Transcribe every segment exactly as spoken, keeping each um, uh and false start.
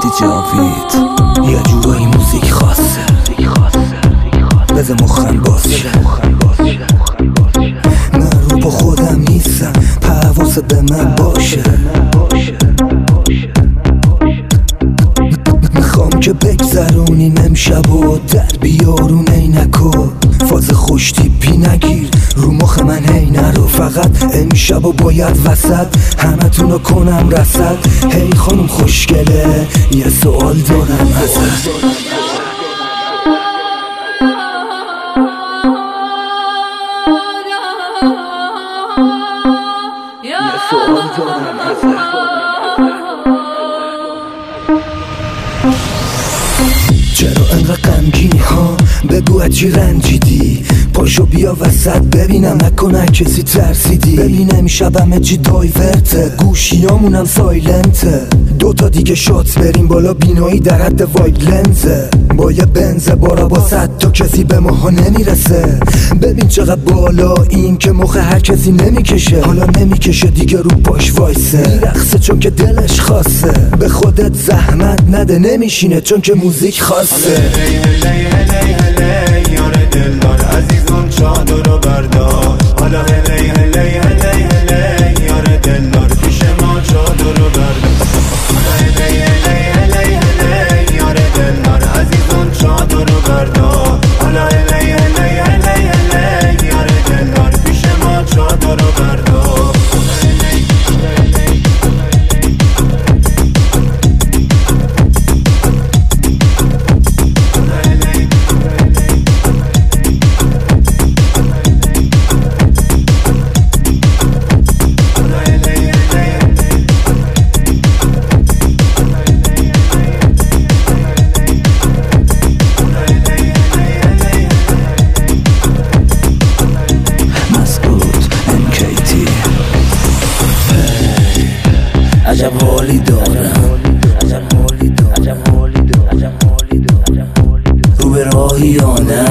مهدی جاوید یه جورایی موزیک خاصه، بذار مخم باز شه. من رو با خودم نیستم، حواست به من باشه. میخوام که بگذرونیم امشب و در بیارون عینکو، فاز خوش تیپی نگیر رو مخ من هی نرو. فقط امشب و باید وسط همه تونو کنم رسد. هی خانم خوشگله یه سوال دارم ازت، یه سوال دارم ازت. چرا انقدر غمگینی ها؟ بگو از چی رنجیدی؟ پاشو بیا وسط ببینم، نکنه کسی ترسیدی. ببین امشب همه چی دایورته، گوشیامونم سایلنته. دوتا دیگه شات بریم بالا، بینایی در حد واید لنزه. با یه بنز بارا با صد تا کسی به ماها نمیرسه. ببین چقدر بالا این که مخ هر کسی نمیکشه. حالا نمیکشه دیگه رو پاش وایسه، میرقصه چون که دلش خاصه. به خودت زحمت نده نمیشینه چون که موزیک خاصه. هلی هلی هلی هلی یار دلدار عزیزم چادر رو بردار. حالا هلی هلی هلی هلی یار دلدار پیش ما چادر رو بردار. هلی هلی هلی هلی یار دلدار عزیزم چادر رو بردار. حالا هلی هلی هلی هلی یار دلدار پیش ما چادر رو بردار. عجب حالی دارم، رو به راهی یا نه،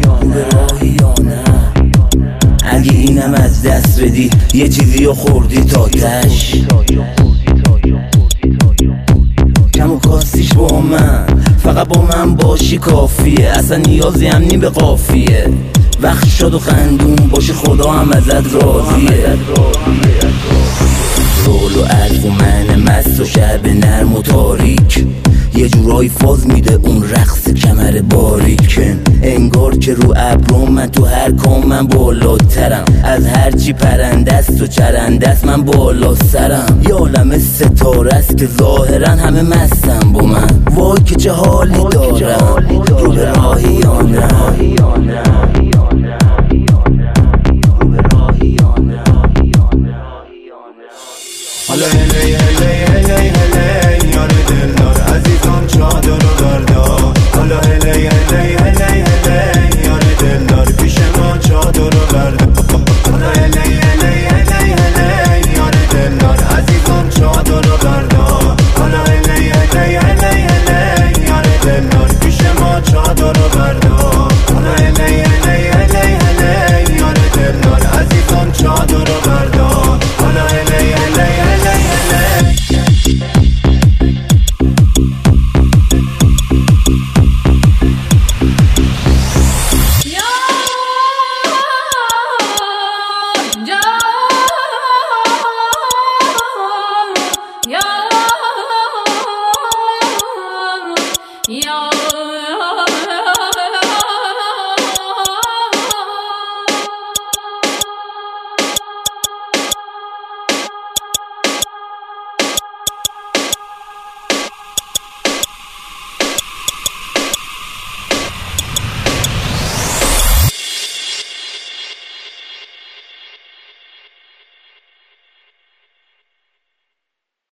اگه اینم از دست بدی یه چیزی رو خوردی تا تش. کم و کاستیش با من، فقط با من باشی کافیه. اصلا نیازی هم نی به قافیه. وقت شد و خندون باشی خدا هم ازت راضیه. رول و عرض و من مست و شب نرم و تاریک، یه جورایی فاز میده اون رقص کمر باریک. انگار که رو ابرم من تو هر کام من بالاترم. از هرچی پرنده است و چرنده است من بالا سرم. یه عالم ستاره است که ظاهرا همه مستم با من. وای که چه حالی دارم، رو به راهی یا نه.